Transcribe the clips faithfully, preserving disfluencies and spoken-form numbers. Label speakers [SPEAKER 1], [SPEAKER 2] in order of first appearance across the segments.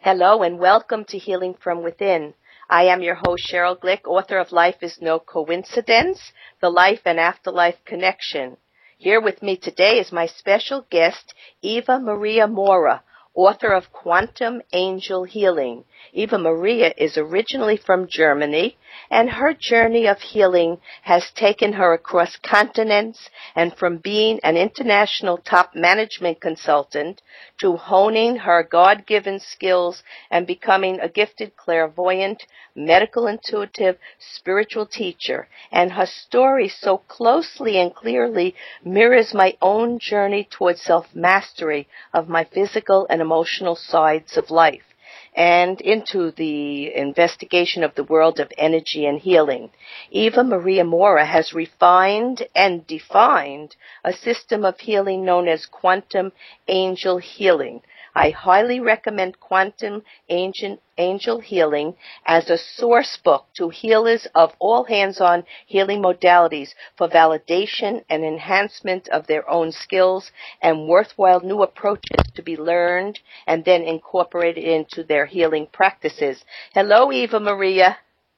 [SPEAKER 1] Hello and welcome to Healing from Within. I am your host, Cheryl Glick, author of Life is No Coincidence, The Life and Afterlife Connection. Here with me today is my special guest, Eva Maria Mora, author of Quantum Angel Healing. Eva Maria is originally from Germany, and her journey of healing has taken her across continents and from being an international top management consultant to honing her God-given skills and becoming a gifted clairvoyant, medical intuitive, spiritual teacher. And her story so closely and clearly mirrors my own journey towards self-mastery of my physical and emotional sides of life, and into the investigation of the world of energy and healing. Eva Maria Mora has refined and defined a system of healing known as Quantum Angel Healing. I highly recommend Quantum Angel, Angel Healing as a source book to healers of all hands-on healing modalities for validation and enhancement of their own skills and worthwhile new approaches to be learned and then incorporated into their healing practices. Hello, Eva Maria.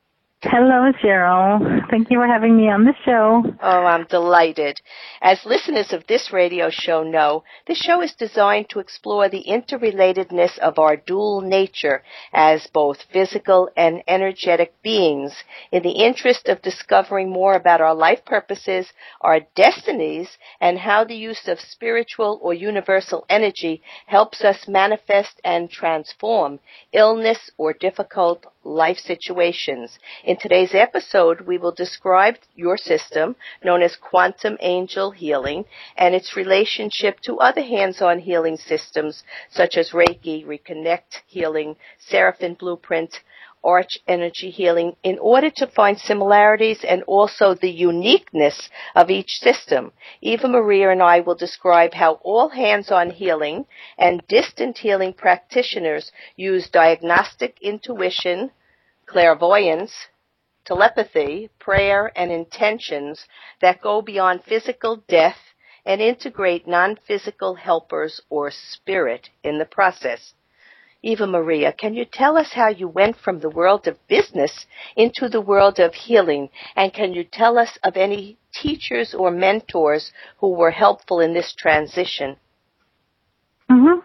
[SPEAKER 2] Hello, Cheryl. Thank you for having me on the show.
[SPEAKER 1] Oh, I'm delighted. As listeners of this radio show know, this show is designed to explore the interrelatedness of our dual nature as both physical and energetic beings in the interest of discovering more about our life purposes, our destinies, and how the use of spiritual or universal energy helps us manifest and transform illness or difficult life situations. In today's episode, we will describe your system, known as Quantum Angel Healing, and its relationship to other hands-on healing systems, such as Reiki, Reconnect Healing, Seraphim Blueprint, Arch Energy Healing, in order to find similarities and also the uniqueness of each system. Eva Maria and I will describe how all hands-on healing and distant healing practitioners use diagnostic intuition, clairvoyance, telepathy, prayer, and intentions that go beyond physical death and integrate non-physical helpers or spirit in the process. Eva Maria, can you tell us how you went from the world of business into the world of healing? And can you tell us of any teachers or mentors who were helpful in this transition?
[SPEAKER 2] Mm-hmm.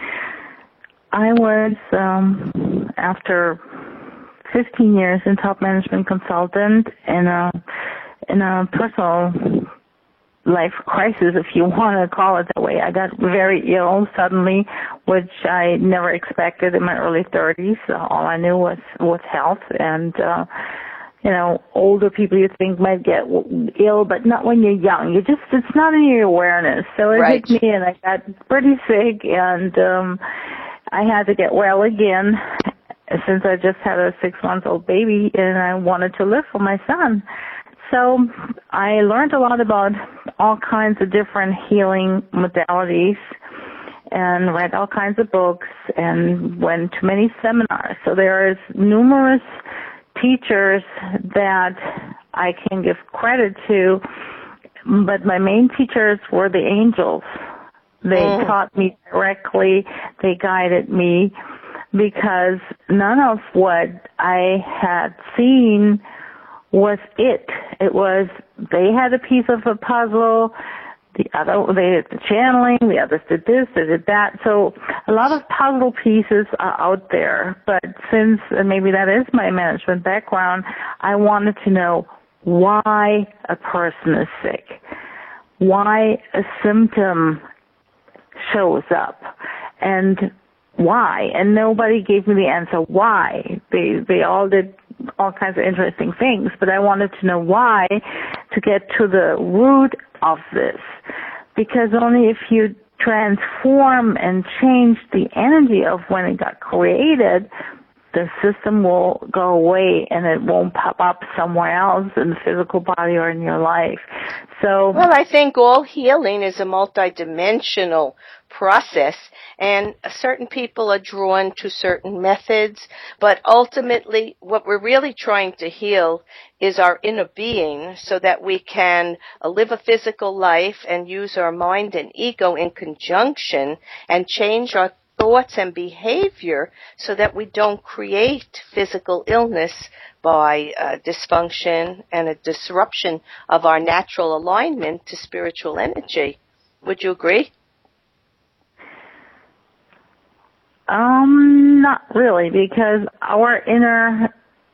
[SPEAKER 2] I was, um, after fifteen years in top management consultant in a, in a personal life crisis, if you want to call it that way. I got very ill suddenly, which I never expected in my early thirties. Uh, all I knew was, was health. And, uh, you know, older people you think might get ill, but not when you're young. You just, it's not in your awareness. So it
[SPEAKER 1] Right.
[SPEAKER 2] hit me and I got pretty sick and, um, I had to get well again since I just had a six-month-old baby and I wanted to live for my son. So I learned a lot about all kinds of different healing modalities and read all kinds of books and went to many seminars. So there is numerous teachers that I can give credit to, but my main teachers were the angels. They mm. taught me directly. They guided me because none of what I had seen was it. It was, they had a piece of a puzzle, the other, they did the channeling, the others did this, they did that. So a lot of puzzle pieces are out there. But since, and maybe that is my management background, I wanted to know why a person is sick, why a symptom shows up, and why. And nobody gave me the answer why. They, they all did all kinds of interesting things, but I wanted to know why to get to the root of this. Because only if you transform and change the energy of when it got created, the system will go away and it won't pop up somewhere else in the physical body or in your life. So,
[SPEAKER 1] well, I think all healing is a multidimensional process, and certain people are drawn to certain methods, but ultimately what we're really trying to heal is our inner being so that we can uh, live a physical life and use our mind and ego in conjunction and change our thoughts and behavior so that we don't create physical illness by uh, dysfunction and a disruption of our natural alignment to spiritual energy. Would you agree?
[SPEAKER 2] Um, not really, because our inner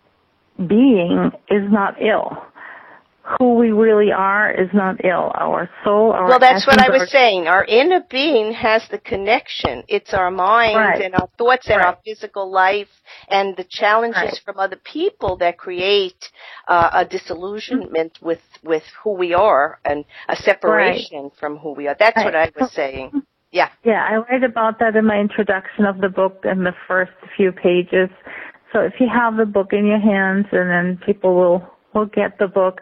[SPEAKER 2] being is not ill. Who we really are is not ill. Our soul, our
[SPEAKER 1] Well, that's what I was
[SPEAKER 2] are...
[SPEAKER 1] saying. Our inner being has the connection. It's our minds
[SPEAKER 2] right.
[SPEAKER 1] and our thoughts and
[SPEAKER 2] right.
[SPEAKER 1] our physical life and the challenges
[SPEAKER 2] right.
[SPEAKER 1] from other people that create uh, a disillusionment mm-hmm. with, with who we are and a separation right. from who we are. That's right. what I was saying. Yeah.
[SPEAKER 2] Yeah, I write about that in my introduction of the book in the first few pages. So if you have the book in your hands, and then people will, will get the book,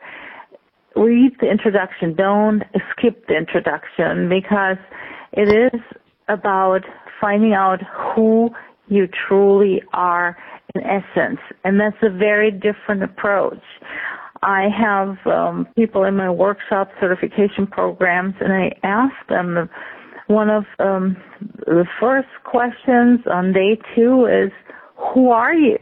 [SPEAKER 2] read the introduction. Don't skip the introduction, because it is about finding out who you truly are in essence. And that's a very different approach. I have um, people in my workshop certification programs, and I ask them, one of um, the first questions on day two is, who are you?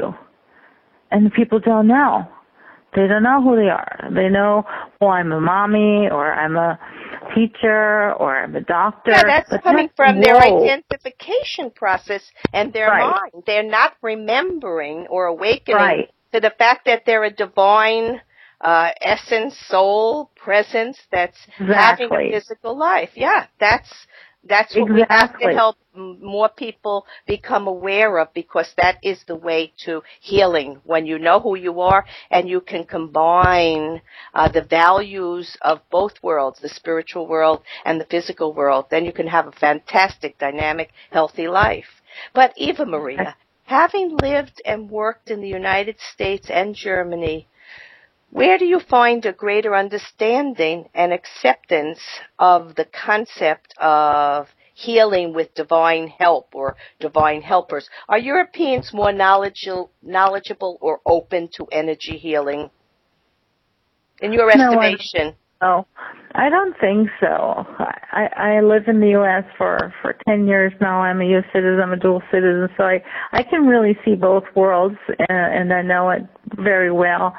[SPEAKER 2] And people don't know. They don't know who they are. They know, well, I'm a mommy, or I'm a teacher, or I'm a doctor.
[SPEAKER 1] Yeah, that's
[SPEAKER 2] but
[SPEAKER 1] coming
[SPEAKER 2] that's,
[SPEAKER 1] from
[SPEAKER 2] whoa.
[SPEAKER 1] their identification process and their
[SPEAKER 2] right.
[SPEAKER 1] mind. They're not remembering or awakening
[SPEAKER 2] right.
[SPEAKER 1] to the fact that they're a divine uh, essence, soul, presence that's
[SPEAKER 2] exactly.
[SPEAKER 1] having a physical life. Yeah, that's that's what
[SPEAKER 2] exactly.
[SPEAKER 1] we have to help more people become aware of, because that is the way to healing. When you know who you are and you can combine uh, the values of both worlds, the spiritual world and the physical world, then you can have a fantastic, dynamic, healthy life. But Eva Maria, having lived and worked in the United States and Germany, where do you find a greater understanding and acceptance of the concept of healing with divine help or divine helpers? Are Europeans more knowledgeable, knowledgeable or open to energy healing, in your estimation?
[SPEAKER 2] No, I, no, I don't think so. I, I live in the U S for, for ten years now. I'm a U S citizen. I'm a dual citizen, so I, I can really see both worlds, and, and I know it very well.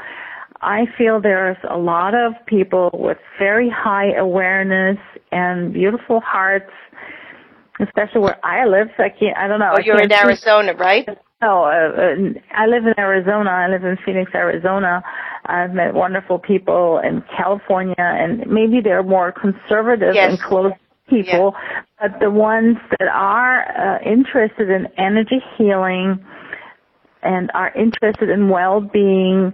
[SPEAKER 2] I feel there's a lot of people with very high awareness and beautiful hearts, especially where I live. I can't, I don't know.
[SPEAKER 1] Oh, you're in Arizona, right?
[SPEAKER 2] No, uh, I live in Arizona. I live in Phoenix, Arizona. I've met wonderful people in California, and maybe they're more conservative
[SPEAKER 1] yes.
[SPEAKER 2] and close people, yeah. but the ones that are uh, interested in energy healing and are interested in well-being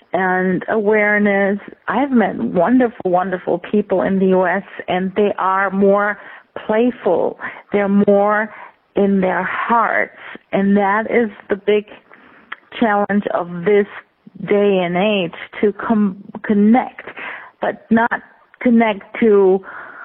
[SPEAKER 2] and awareness. I've met wonderful, wonderful people in the U S, and they are more playful. They're more in their hearts, and that is the big challenge of this day and age, to com- connect, but not connect to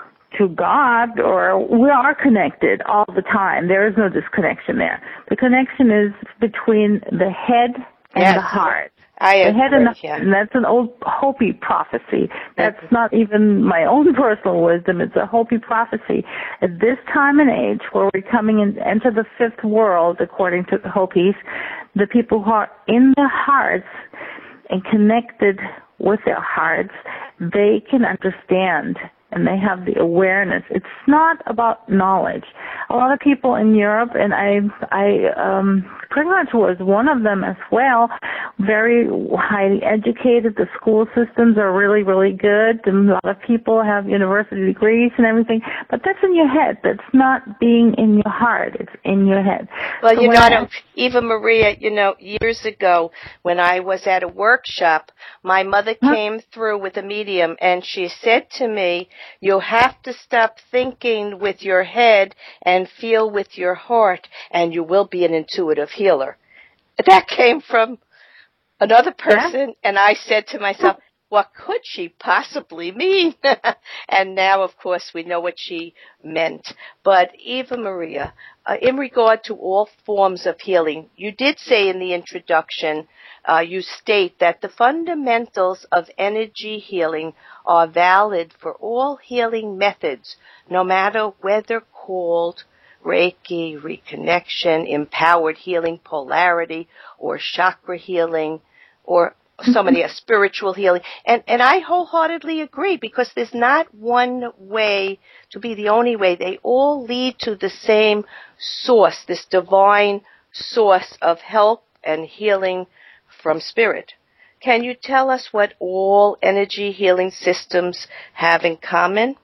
[SPEAKER 2] to God, or we are connected all the time. There is no disconnection there. The connection is between the head and
[SPEAKER 1] yes.
[SPEAKER 2] the heart.
[SPEAKER 1] I
[SPEAKER 2] the
[SPEAKER 1] agree,
[SPEAKER 2] head and, the,
[SPEAKER 1] yeah.
[SPEAKER 2] and that's an old Hopi prophecy. That's not even my own personal wisdom. It's a Hopi prophecy. At this time and age, where we're coming in, enter the fifth world, according to the Hopis, the people who are in their hearts and connected with their hearts, they can understand, and they have the awareness. It's not about knowledge. A lot of people in Europe, and I, I um, pretty much was one of them as well, very highly educated. The school systems are really, really good. And a lot of people have university degrees and everything, but that's in your head. That's not being in your heart. It's in your head.
[SPEAKER 1] Well,
[SPEAKER 2] so
[SPEAKER 1] you know,
[SPEAKER 2] I,
[SPEAKER 1] Eva Maria, you know, years ago when I was at a workshop, my mother
[SPEAKER 2] huh?
[SPEAKER 1] came through with a medium, and she said to me, you have to stop thinking with your head and feel with your heart, and you will be an intuitive healer. That came from another person, yeah. And I said to myself, what could she possibly mean? And now, of course, we know what she meant. But Eva Maria, uh, in regard to all forms of healing, you did say in the introduction, uh, you state that the fundamentals of energy healing are valid for all healing methods, no matter whether called Reiki, reconnection, empowered healing, polarity, or chakra healing, or somebody a spiritual healing. And and I wholeheartedly agree, because there's not one way to be the only way. They all lead to the same source, this divine source of help and healing from spirit. Can you tell us what all energy healing systems have in common?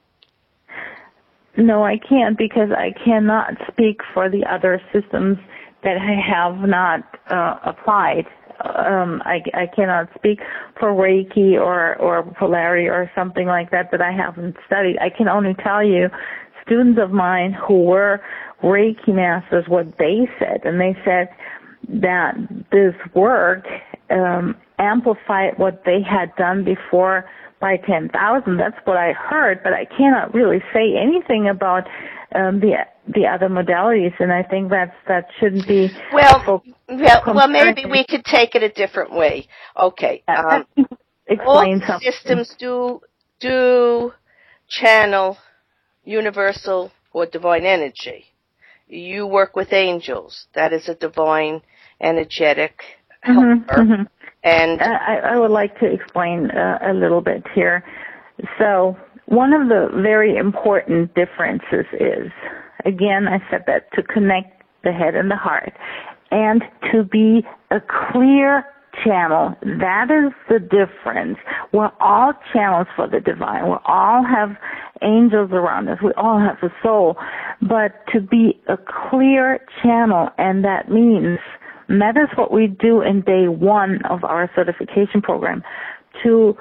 [SPEAKER 2] No, I can't, because I cannot speak for the other systems that I have not uh, applied. Um, I, I cannot speak for Reiki or, or polarity or something like that that I haven't studied. I can only tell you, students of mine who were Reiki masters, what they said, and they said that this work um, amplified what they had done before by ten thousand. That's what I heard, but I cannot really say anything about um, the the other modalities, and I think that's that shouldn't be
[SPEAKER 1] well. Well, well, maybe we could take it a different way. Okay, um,
[SPEAKER 2] explain
[SPEAKER 1] all
[SPEAKER 2] something.
[SPEAKER 1] systems do do channel universal or divine energy. You work with angels. That is a divine, energetic helper.
[SPEAKER 2] Mm-hmm, mm-hmm.
[SPEAKER 1] And
[SPEAKER 2] I, I would like to explain uh, a little bit here. So one of the very important differences is, again, I said that to connect the head and the heart, and to be a clear channel. That is the difference. We're all channels for the divine. We all have angels around us. We all have a soul. But to be a clear channel, and that means, and that is what we do in day one of our certification program, to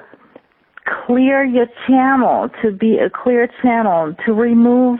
[SPEAKER 2] clear your channel, to be a clear channel, to remove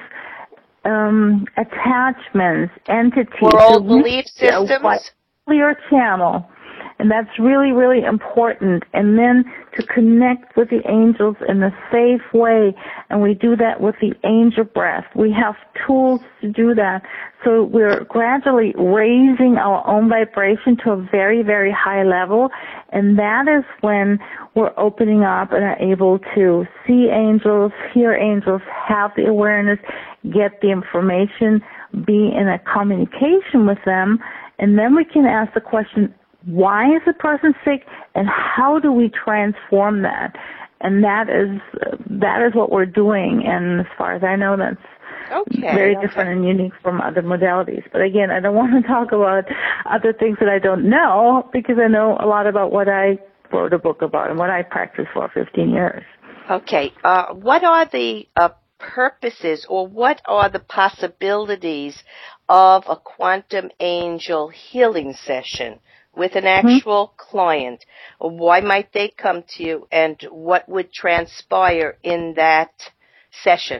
[SPEAKER 2] um, attachments, entities,
[SPEAKER 1] world belief systems,
[SPEAKER 2] a clear channel. And that's really, really important. And then to connect with the angels in a safe way. And we do that with the angel breath. We have tools to do that. So we're gradually raising our own vibration to a very, very high level. And that is when we're opening up and are able to see angels, hear angels, have the awareness, get the information, be in a communication with them. And then we can ask the question, why is the person sick, and how do we transform that? And that is that is what we're doing. And as far as I know, that's
[SPEAKER 1] okay,
[SPEAKER 2] very
[SPEAKER 1] okay.
[SPEAKER 2] different and unique from other modalities. But again, I don't want to talk about other things that I don't know, because I know a lot about what I wrote a book about and what I practiced for fifteen years.
[SPEAKER 1] Okay. Uh, what are the uh, purposes, or what are the possibilities of a quantum angel healing session with an actual mm-hmm. client? Why might they come to you, and what would transpire in that session?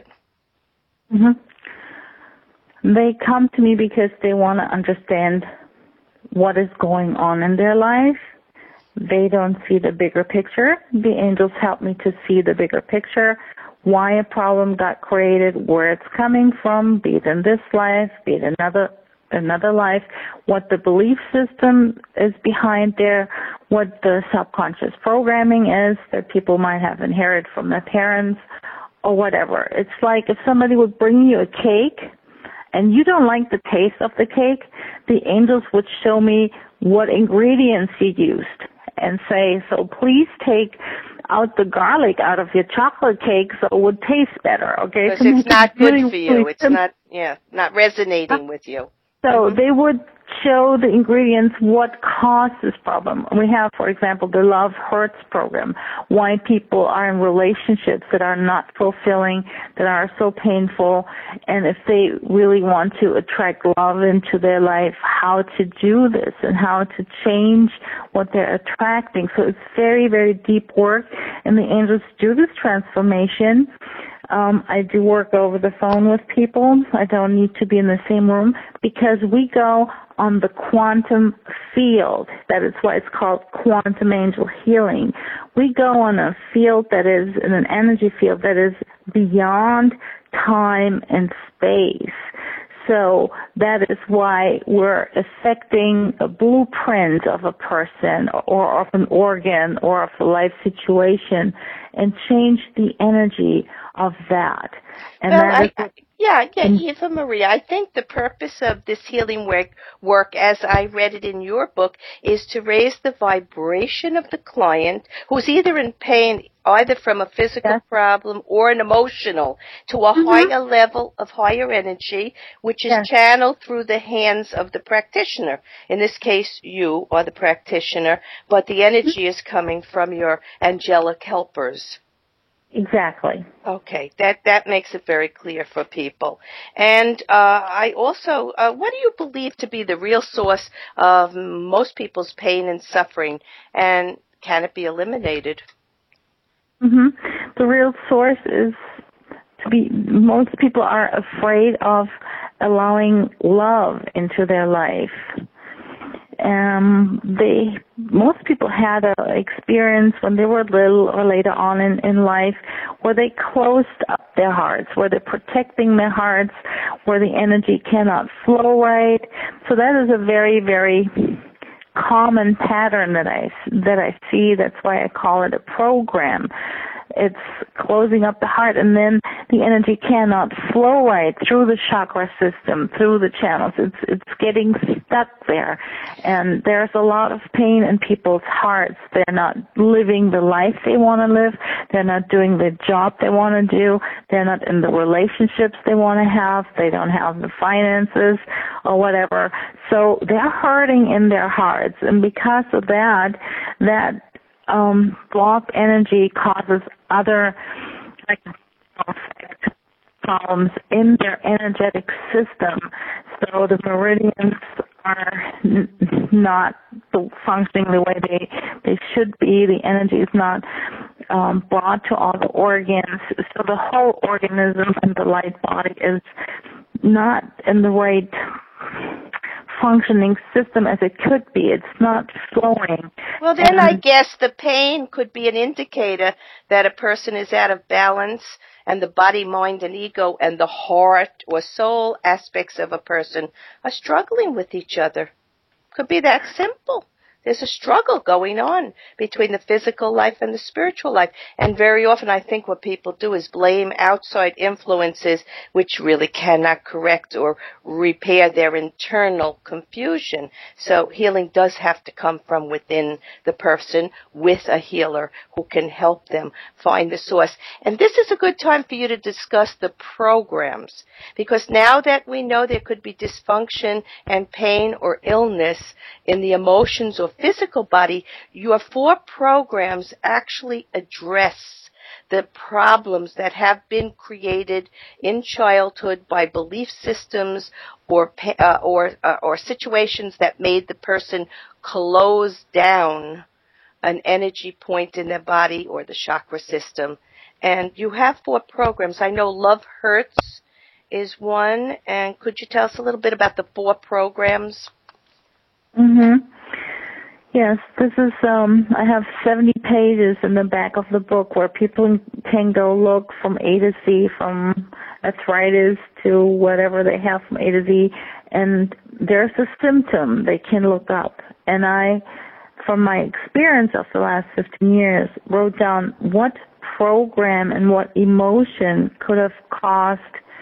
[SPEAKER 2] Mm-hmm. They come to me because they want to understand what is going on in their life. They don't see the bigger picture. The angels help me to see the bigger picture, why a problem got created, where it's coming from, be it in this life, be it another another life, what the belief system is behind there, what the subconscious programming is that people might have inherited from their parents or whatever. It's like if somebody would bring you a cake and you don't like the taste of the cake, the angels would show me what ingredients you used and say, so please take out the garlic out of your chocolate cake so it would taste better, okay?
[SPEAKER 1] Because it's not good for you. It's not, yeah, not resonating with you.
[SPEAKER 2] So
[SPEAKER 1] mm-hmm.
[SPEAKER 2] they would show the ingredients, what caused this problem. We have, for example, the Love Hurts program, why people are in relationships that are not fulfilling, that are so painful, and if they really want to attract love into their life, how to do this and how to change what they're attracting. So it's very, very deep work, and the angels do this transformation. Um, I do work over the phone with people. I don't need to be in the same room because we go on the quantum field. That is why it's called quantum angel healing. We go on a field that is, in an energy field that is beyond time and space. So that is why we're affecting a blueprint of a person or of an organ or of a life situation and change the energy of that. And
[SPEAKER 1] well,
[SPEAKER 2] that
[SPEAKER 1] I,
[SPEAKER 2] is what,
[SPEAKER 1] Yeah, yeah,
[SPEAKER 2] And,
[SPEAKER 1] Eva Marie, I think the purpose of this healing work, work, as I read it in your book, is to raise the vibration of the client who's either in pain, either from a physical
[SPEAKER 2] yes.
[SPEAKER 1] problem or an emotional, to a
[SPEAKER 2] Mm-hmm.
[SPEAKER 1] higher level of higher energy, which is
[SPEAKER 2] Yes.
[SPEAKER 1] channeled through the hands of the practitioner. In this case, you are the practitioner, but the energy is coming from your angelic helpers.
[SPEAKER 2] Exactly.
[SPEAKER 1] Okay, that, that makes it very clear for people. And uh, I also, uh, what do you believe to be the real source of most people's pain and suffering, and can it be eliminated?
[SPEAKER 2] Mm-hmm. The real source is to be, most people are afraid of allowing love into their life. Um, they, most people had an experience when they were little or later on in, in life where they closed up their hearts, where they're protecting their hearts, where the energy cannot flow right. So that is a very, very common pattern that I, that I see. That's why I call it a program. It's closing up the heart, and then the energy cannot flow right through the chakra system, through the channels. It's it's getting stuck there, and there's a lot of pain in people's hearts. They're not living the life they want to live. They're not doing the job they want to do. They're not in the relationships they want to have. They don't have the finances or whatever. So they're hurting in their hearts, and because of that, that Um, blocked energy causes other like effect problems in their energetic system. So the meridians are n- not functioning the way they they should be. The energy is not um, brought to all the organs. So the whole organism and the light body is not in the right functioning system as it could be. It's not flowing.
[SPEAKER 1] Well, then
[SPEAKER 2] and,
[SPEAKER 1] I guess the pain could be an indicator that a person is out of balance, and the body, mind, and ego and the heart or soul aspects of a person are struggling with each other. Could be that simple. There's a struggle going on between the physical life and the spiritual life. And very often I think what people do is blame outside influences which really cannot correct or repair their internal confusion. So healing does have to come from within the person with a healer who can help them find the source. And this is a good time for you to discuss the programs, because now that we know there could be dysfunction and pain or illness in the emotions or physical body, your four programs actually address the problems that have been created in childhood by belief systems or uh, or uh, or situations that made the person close down an energy point in their body or the chakra system. And you have four programs. I know Love Hurts is one. And could you tell us a little bit about the four programs?
[SPEAKER 2] Mm-hmm. Yes, this is, um, I have seventy pages in the back of the book where people can go look from A to Z, from arthritis to whatever they have from A to Z, and there's a symptom they can look up. And I, from my experience of the last fifteen years, wrote down what program and what emotion could have caused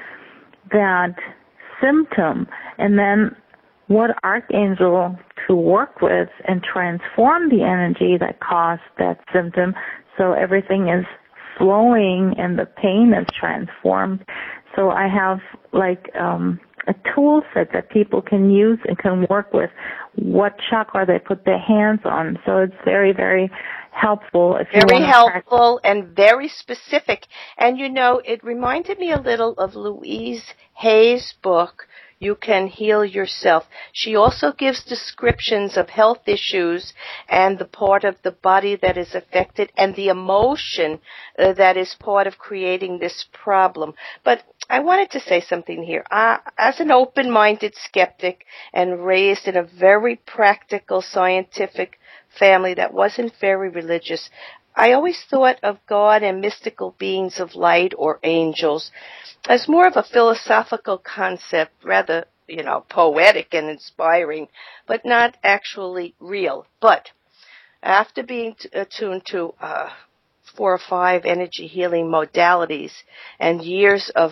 [SPEAKER 2] that symptom, and then what archangel to work with and transform the energy that caused that symptom so everything is flowing and the pain is transformed. So I have like um, a tool set that people can use and can work with what chakra they put their hands on. So it's very, very helpful. If you
[SPEAKER 1] Very
[SPEAKER 2] want to
[SPEAKER 1] helpful practice. And very specific. And you know, it reminded me a little of Louise Hay's book, You Can Heal Yourself. She also gives descriptions of health issues and the part of the body that is affected and the emotion uh, that is part of creating this problem. But I wanted to say something here. Uh, as an open-minded skeptic and raised in a very practical, scientific family that wasn't very religious, I always thought of God and mystical beings of light or angels as more of a philosophical concept, rather, you know, poetic and inspiring, but not actually real. But after being t- attuned to uh, four or five energy healing modalities and years of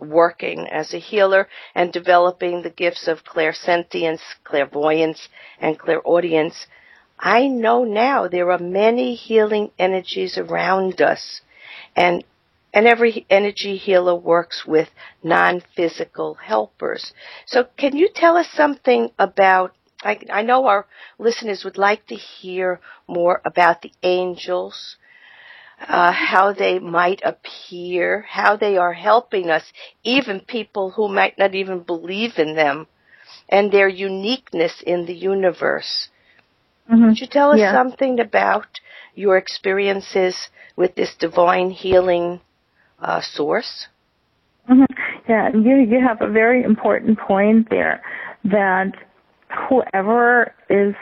[SPEAKER 1] working as a healer and developing the gifts of clairsentience, clairvoyance, and clairaudience, I know now there are many healing energies around us, and and every energy healer works with non-physical helpers. So can you tell us something about, I, I know our listeners would like to hear more about the angels, uh, how they might appear, how they are helping us, even people who might not even believe in them, and their uniqueness in the universe. Mm-hmm. Could you tell us yeah. something about your experiences with this divine healing uh, source?
[SPEAKER 2] Mm-hmm. Yeah, you you have a very important point there, that whoever is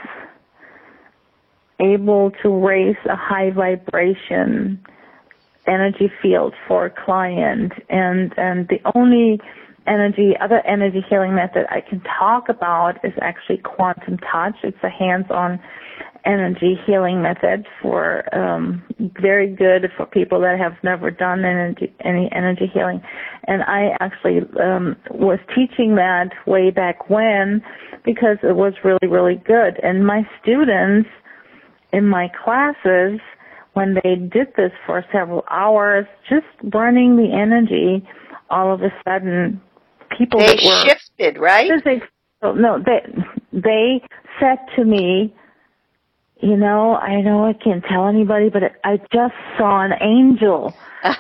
[SPEAKER 2] able to raise a high vibration energy field for a client, and and the only energy, other energy healing method I can talk about is actually quantum touch. It's a hands-on energy healing method for um, very good for people that have never done energy, any energy healing. And I actually um, was teaching that way back when because it was really, really good. And my students in my classes, when they did this for several hours, just running the energy, all of a sudden, people
[SPEAKER 1] they
[SPEAKER 2] that were
[SPEAKER 1] shifted, right?
[SPEAKER 2] They, no, they they said to me, you know, I know I can't tell anybody, but I just saw an angel.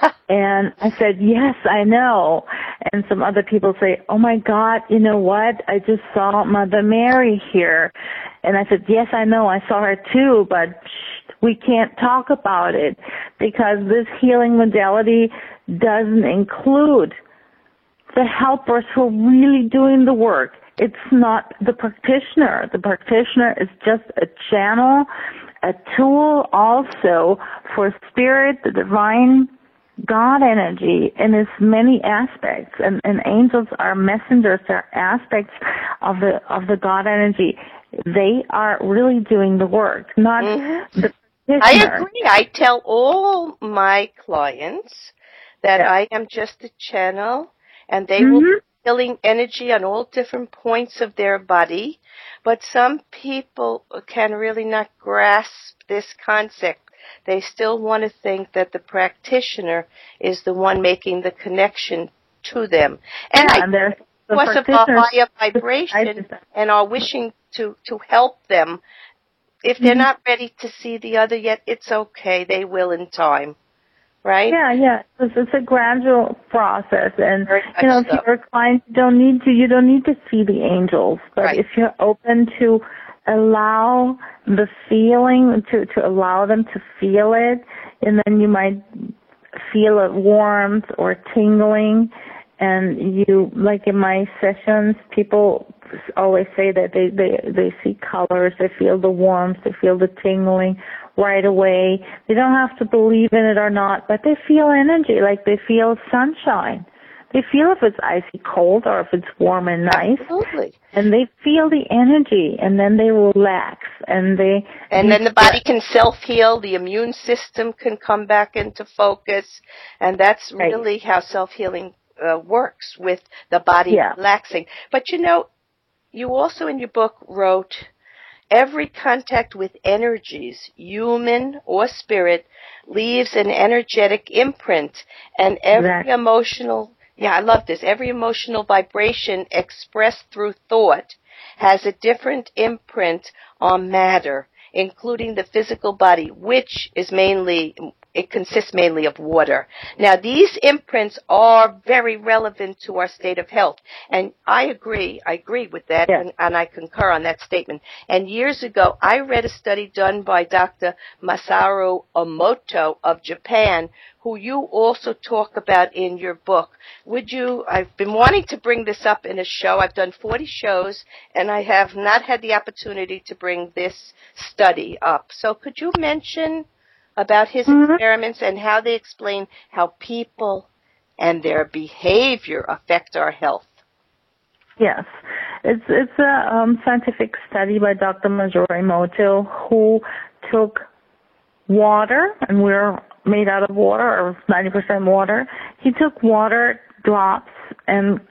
[SPEAKER 2] And I said, yes, I know. And some other people say, oh my God, you know what? I just saw Mother Mary here. And I said, yes, I know. I saw her too, but shh, we can't talk about it because this healing modality doesn't include the helpers who are really doing the work. It's not the practitioner. The practitioner is just a channel, a tool also for spirit, the divine God energy in its many aspects. And, and angels are messengers, they're aspects of the of the God energy. They are really doing the work, not mm-hmm. the practitioner.
[SPEAKER 1] I agree. I tell all my clients that yeah. I am just a channel, and they mm-hmm. will be feeling energy on all different points of their body. But some people can really not grasp this concept. They still want to think that the practitioner is the one making the connection to them. And
[SPEAKER 2] yeah,
[SPEAKER 1] I,
[SPEAKER 2] and the
[SPEAKER 1] because of a higher vibration and are wishing to, to help them, if they're mm-hmm. not ready to see the other yet, it's okay. They will in time. Right?
[SPEAKER 2] Yeah, yeah. It's, it's a gradual process, and
[SPEAKER 1] Very
[SPEAKER 2] you know, if
[SPEAKER 1] so.
[SPEAKER 2] you're a client, you don't need to. You don't need to see the angels, but
[SPEAKER 1] right.
[SPEAKER 2] if you're open to allow the feeling, to to allow them to feel it, and then you might feel a warmth or tingling, and you, like in my sessions, people always say that they they they see colors, they feel the warmth, they feel the tingling right away. They don't have to believe in it or not, but they feel energy, like they feel sunshine. They feel if it's icy cold or if it's warm and nice.
[SPEAKER 1] Absolutely.
[SPEAKER 2] And they feel the energy, and then they relax, and they...
[SPEAKER 1] And then the body can self-heal, the immune system can come back into focus, and that's
[SPEAKER 2] right.
[SPEAKER 1] really how self-healing uh, works, with the body
[SPEAKER 2] yeah.
[SPEAKER 1] relaxing. But you know, you also in your book wrote, every contact with energies, human or spirit, leaves an energetic imprint, and every
[SPEAKER 2] exactly.
[SPEAKER 1] emotional, yeah, I love this, every emotional vibration expressed through thought has a different imprint on matter, including the physical body, which is mainly, it consists mainly of water. Now, these imprints are very relevant to our state of health, and I agree, I agree with that,
[SPEAKER 2] yeah.
[SPEAKER 1] and, and I concur on that statement. And years ago, I read a study done by Doctor Masaru Emoto of Japan, who you also talk about in your book. Would you, I've been wanting to bring this up in a show. I've done forty shows, and I have not had the opportunity to bring this study up. So could you mention about his mm-hmm. experiments and how they explain how people and their behavior affect our health?
[SPEAKER 2] Yes. It's it's a um, scientific study by Doctor Masaru Emoto, who took water, and we're made out of water, or ninety percent water. He took water drops and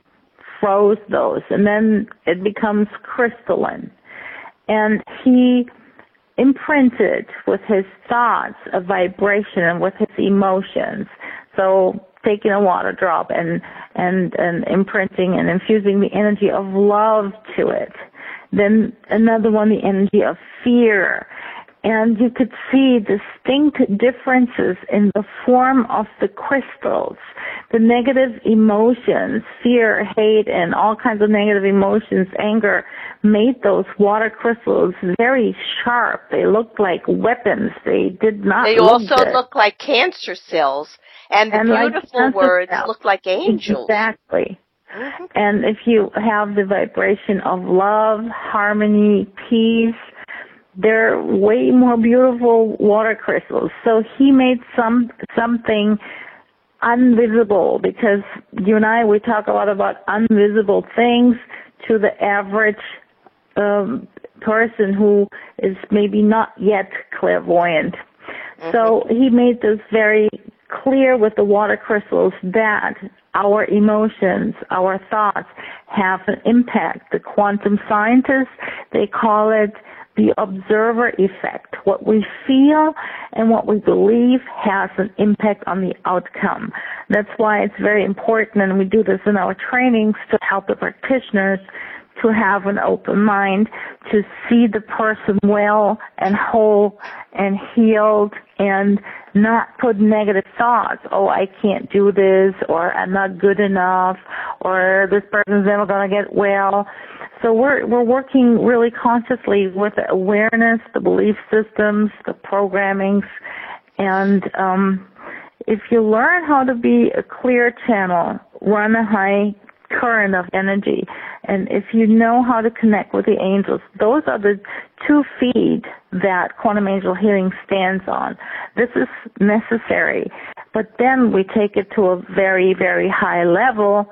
[SPEAKER 2] froze those, and then it becomes crystalline. And he imprinted with his thoughts a vibration and with his emotions. So taking a water drop and, and, and imprinting and infusing the energy of love to it. Then another one, the energy of fear. And you could see distinct differences in the form of the crystals. The negative emotions, fear, hate, and all kinds of negative emotions, anger, made those water crystals very sharp. They looked like weapons. They did not
[SPEAKER 1] They
[SPEAKER 2] look
[SPEAKER 1] also
[SPEAKER 2] good.
[SPEAKER 1] look like cancer cells, and the
[SPEAKER 2] And like
[SPEAKER 1] beautiful
[SPEAKER 2] cancer
[SPEAKER 1] words
[SPEAKER 2] cells.
[SPEAKER 1] look like angels.
[SPEAKER 2] Exactly.
[SPEAKER 1] Mm-hmm.
[SPEAKER 2] And if you have the vibration of love, harmony, peace, they're way more beautiful water crystals. So he made some something invisible, because you and I, we talk a lot about invisible things to the average um, person who is maybe not yet clairvoyant. Mm-hmm. So he made this very clear with the water crystals that our emotions, our thoughts have an impact. The quantum scientists, they call it the observer effect. What we feel and what we believe has an impact on the outcome. That's why it's very important, and we do this in our trainings to help the practitioners to have an open mind, to see the person well and whole and healed, and not put negative thoughts. Oh, I can't do this, or I'm not good enough, or this person's never going to get well. So we're we're working really consciously with the awareness, the belief systems, the programmings, and um, if you learn how to be a clear channel, run a high current of energy, and if you know how to connect with the angels, those are the two feet that quantum angel healing stands on. This is necessary, but then we take it to a very, very high level.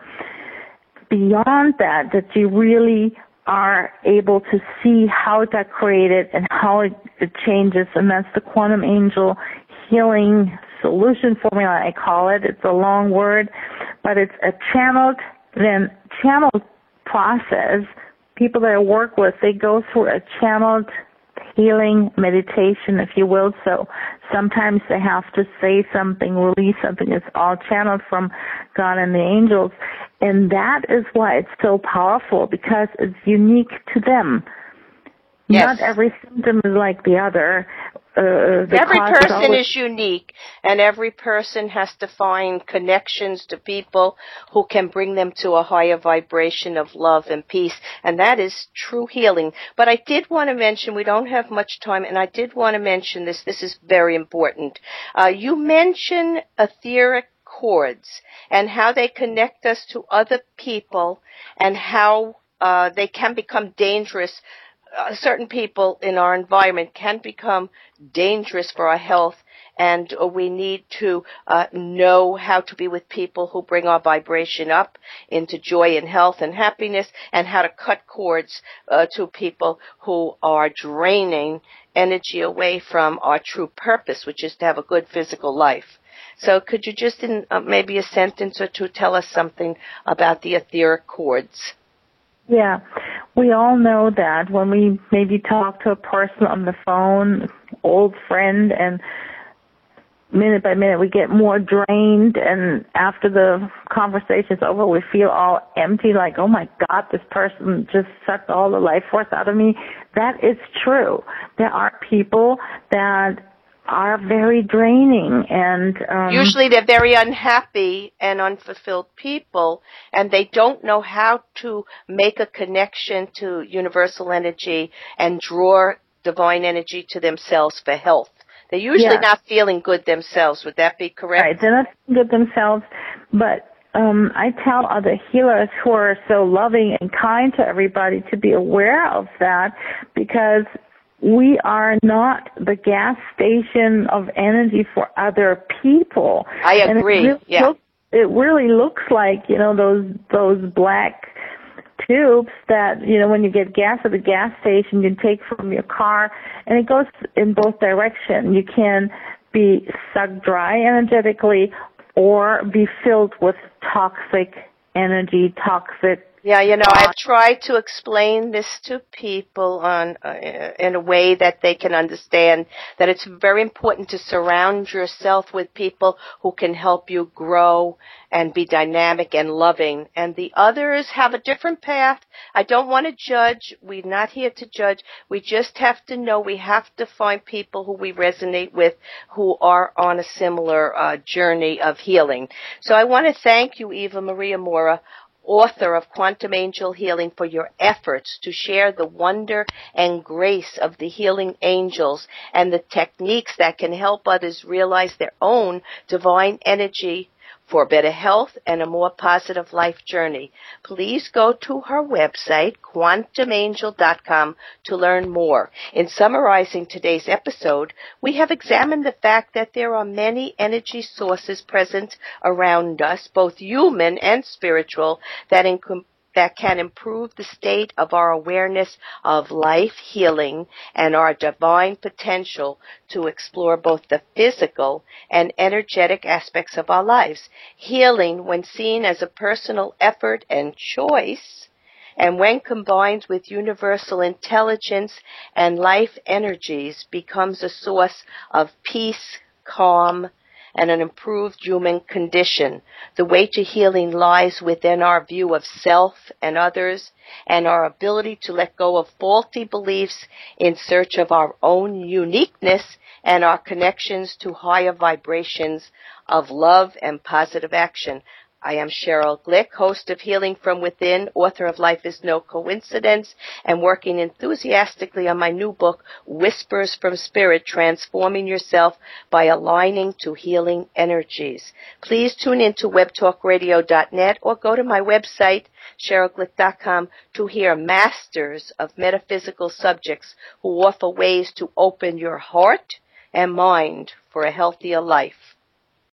[SPEAKER 2] Beyond that, that you really are able to see how it got created and how it, it changes, and that's the quantum angel healing solution formula, I call it. It's a long word, but it's a channeled, then channeled process. People that I work with, they go through a channeled healing meditation, if you will. So sometimes they have to say something, release something. It's all channeled from God and the angels. And that is why it's so powerful, because it's unique to them. Yes. Not every symptom is like the other. Uh, the
[SPEAKER 1] every person is,
[SPEAKER 2] always...
[SPEAKER 1] is unique, and every person has to find connections to people who can bring them to a higher vibration of love and peace, and that is true healing. But I did want to mention, we don't have much time, and I did want to mention this. This is very important. Uh, you mentioned etheric cords and how they connect us to other people, and how uh, they can become dangerous. Uh, certain people in our environment can become dangerous for our health, and uh, we need to uh, know how to be with people who bring our vibration up into joy and health and happiness, and how to cut cords uh, to people who are draining energy away from our true purpose, which is to have a good physical life. So could you just in uh, maybe a sentence or two tell us something about the etheric cords?
[SPEAKER 2] Yeah, we all know that when we maybe talk to a person on the phone, old friend, and minute by minute we get more drained, and after the conversation's over we feel all empty, like, oh my God, this person just sucked all the life force out of me. That is true. There are people that are very draining, and um,
[SPEAKER 1] usually they're very unhappy and unfulfilled people, and they don't know how to make a connection to universal energy and draw divine energy to themselves for health. They're usually
[SPEAKER 2] yeah.
[SPEAKER 1] not feeling good themselves. Would that be correct?
[SPEAKER 2] Right, they're not feeling good themselves, but um, I tell other healers who are so loving and kind to everybody to be aware of that, because we are not the gas station of energy for other people.
[SPEAKER 1] I agree.
[SPEAKER 2] And it really
[SPEAKER 1] yeah.
[SPEAKER 2] Looks, it really looks like, you know, those those black tubes that, you know, when you get gas at the gas station, you take from your car, and it goes in both directions. You can be sucked dry energetically or be filled with toxic energy, toxic.
[SPEAKER 1] Yeah, you know, I've tried to explain this to people on uh, in a way that they can understand that it's very important to surround yourself with people who can help you grow and be dynamic and loving. And the others have a different path. I don't want to judge. We're not here to judge. We just have to know we have to find people who we resonate with who are on a similar uh, journey of healing. So I want to thank you, Eva Maria Mora, author of Quantum Angel Healing, for your efforts to share the wonder and grace of the healing angels and the techniques that can help others realize their own divine energy for better health and a more positive life journey. Please go to her website, quantum angel dot com, to learn more. In summarizing today's episode, we have examined the fact that there are many energy sources present around us, both human and spiritual, that in that can improve the state of our awareness of life, healing, and our divine potential to explore both the physical and energetic aspects of our lives. Healing, when seen as a personal effort and choice, and when combined with universal intelligence and life energies, becomes a source of peace, calm, and an improved human condition. The way to healing lies within our view of self and others and our ability to let go of faulty beliefs in search of our own uniqueness and our connections to higher vibrations of love and positive action. I am Cheryl Glick, host of Healing from Within, author of Life is No Coincidence, and working enthusiastically on my new book, Whispers from Spirit, Transforming Yourself by Aligning to Healing Energies. Please tune in to web talk radio dot net or go to my website, cheryl glick dot com, to hear masters of metaphysical subjects who offer ways to open your heart and mind for a healthier life.